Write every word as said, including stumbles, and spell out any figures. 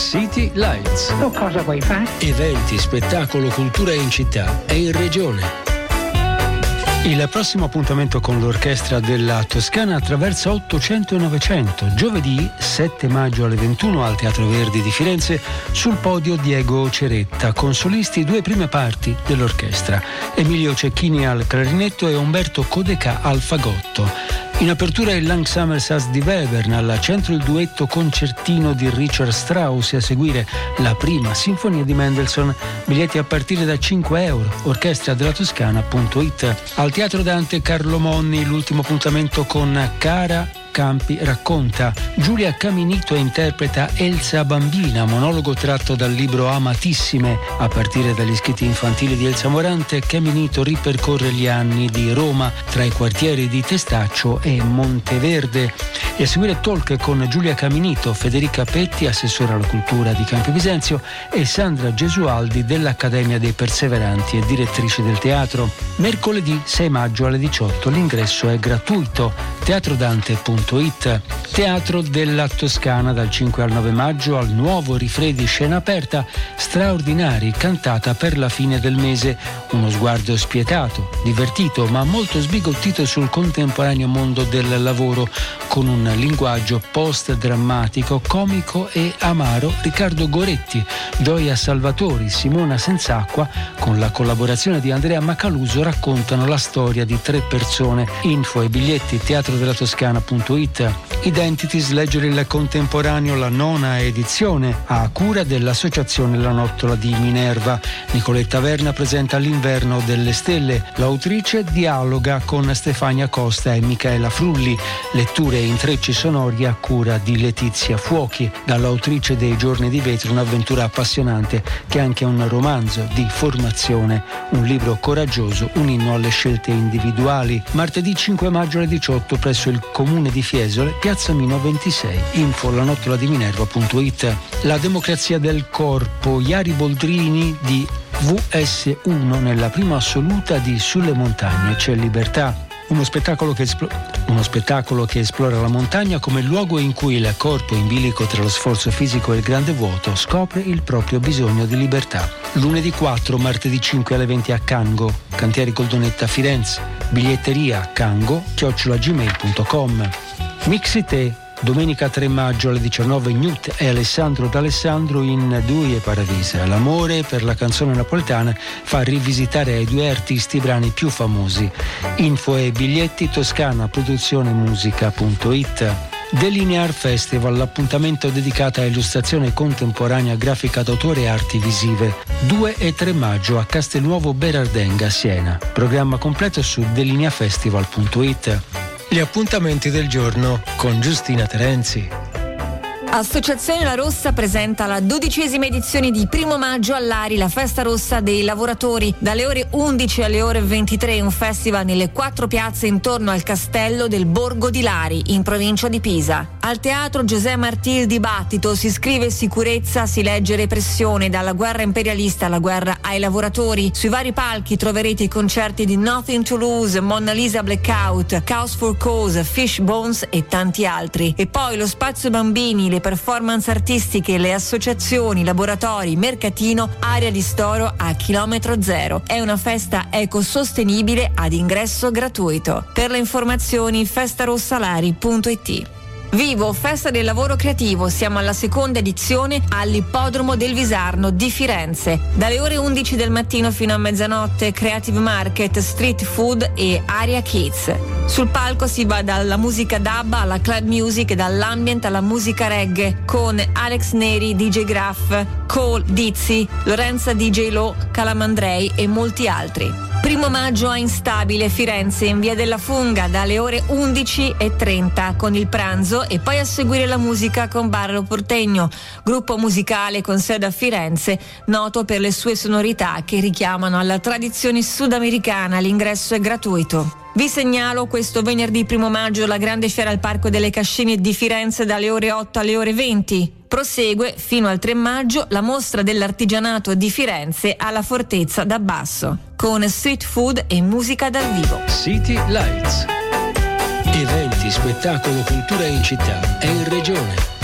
City Lights. Oh, cosa vuoi fare? Eventi, spettacolo, cultura in città e in regione. Il prossimo appuntamento con l'orchestra della Toscana attraversa ottocento e novecento. Giovedì sette maggio alle ventuno al Teatro Verdi di Firenze, sul podio Diego Ceretta, con solisti due prime parti dell'orchestra, Emilio Cecchini al clarinetto e Umberto Codecà al fagotto. In apertura il Langsamer di Webern, al centro il duetto concertino di Richard Strauss e a seguire la prima sinfonia di Mendelssohn. Biglietti a partire da cinque euro. orchestra della toscana punto it. Al Teatro Dante Carlo Monni l'ultimo appuntamento con Cara Campi racconta. Giulia Caminito interpreta Elsa Bambina, monologo tratto dal libro Amatissime. A partire dagli scritti infantili di Elsa Morante, Caminito ripercorre gli anni di Roma tra i quartieri di Testaccio e Monteverde. E a seguire talk con Giulia Caminito, Federica Petti, assessore alla cultura di Campi Bisenzio, e Sandra Gesualdi dell'Accademia dei Perseveranti e direttrice del teatro. Mercoledì sei maggio alle diciotto, l'ingresso è gratuito. teatrodante punto it. Teatro della Toscana dal cinque al nove maggio al nuovo Rifredi scena aperta, Straordinari, cantata per la fine del mese. Uno sguardo spietato, divertito ma molto sbigottito sul contemporaneo mondo del lavoro, con un linguaggio post-drammatico, comico e amaro. Riccardo Goretti, Gioia Salvatori, Simona Senz'acqua, con la collaborazione di Andrea Macaluso, raccontano la storia di tre persone. Info e biglietti teatro della toscana punto it. Identities, leggere il contemporaneo, la nona edizione, a cura dell'associazione La Nottola di Minerva. Nicoletta Verna presenta L'inverno delle stelle. L'autrice dialoga con Stefania Costa e Michaela Frulli. Letture e intrecci sonori a cura di Letizia Fuochi. Dall'autrice dei Giorni di vetro, un'avventura appassionante che è anche un romanzo di formazione, un libro coraggioso, un inno alle scelte individuali. Martedì cinque maggio alle diciotto presso il comune di Fiesole, Piazza Mino ventisei. Info la nottola di minerva punto it. La democrazia del corpo, Iari Boldrini di V S uno nella prima assoluta di Sulle montagne c'è libertà. Uno spettacolo, che esplo- uno spettacolo che esplora la montagna come luogo in cui il corpo, in bilico tra lo sforzo fisico e il grande vuoto, scopre il proprio bisogno di libertà. Lunedì quattro, martedì cinque alle venti a Cango, Cantieri Coldonetta Firenze. Biglietteria cango chiocciola gmail punto com. Mixite, domenica tre maggio alle diciannove, Newt e Alessandro D'Alessandro in Due Paradise. L'amore per la canzone napoletana fa rivisitare ai due artisti i brani più famosi. Info e biglietti toscana produzione musica punto it. Delinear Festival, l'appuntamento dedicato a illustrazione contemporanea, grafica d'autore e arti visive. due e tre maggio a Castelnuovo Berardenga, Siena. Programma completo su delineafestival punto it. Gli appuntamenti del giorno con Giustina Terenzi. Associazione La Rossa presenta la dodicesima edizione di Primo Maggio all'Ari, la festa rossa dei lavoratori, dalle ore undici alle ore ventitré, un festival nelle quattro piazze intorno al castello del Borgo di Lari, in provincia di Pisa. Al teatro Giuseppe Martì il dibattito, si scrive sicurezza, si legge repressione, dalla guerra imperialista alla guerra ai lavoratori. Sui vari palchi troverete i concerti di Nothing to Lose, Mona Lisa Blackout, Chaos for Cause, Fish Bones e tanti altri. E poi lo spazio bambini, le performance artistiche, le associazioni, laboratori, mercatino, area di storo a chilometro zero. È una festa ecosostenibile ad ingresso gratuito. Per le informazioni festarossalari punto it. Vivo, festa del lavoro creativo, siamo alla seconda edizione all'Ippodromo del Visarno di Firenze. Dalle ore undici del mattino fino a mezzanotte, Creative Market, Street Food e Area Kids. Sul palco si va dalla musica dub alla club music e dall'ambient alla musica reggae, con Alex Neri, D J Graff, Cole, Dizzy, Lorenza D J Lo, Calamandrei e molti altri. Primo maggio a Instabile, Firenze, in via della Funga, dalle ore undici e trenta con il pranzo, e poi a seguire la musica con Barlo Portegno, gruppo musicale con sede a Firenze, noto per le sue sonorità che richiamano alla tradizione sudamericana. L'ingresso è gratuito. Vi segnalo questo venerdì primo maggio la grande fiera al Parco delle Cascine di Firenze dalle ore otto alle ore venti. Prosegue fino al tre maggio la mostra dell'artigianato di Firenze alla Fortezza d'Abbasso, con street food e musica dal vivo. City Lights. Eventi, spettacolo, cultura in città e in regione.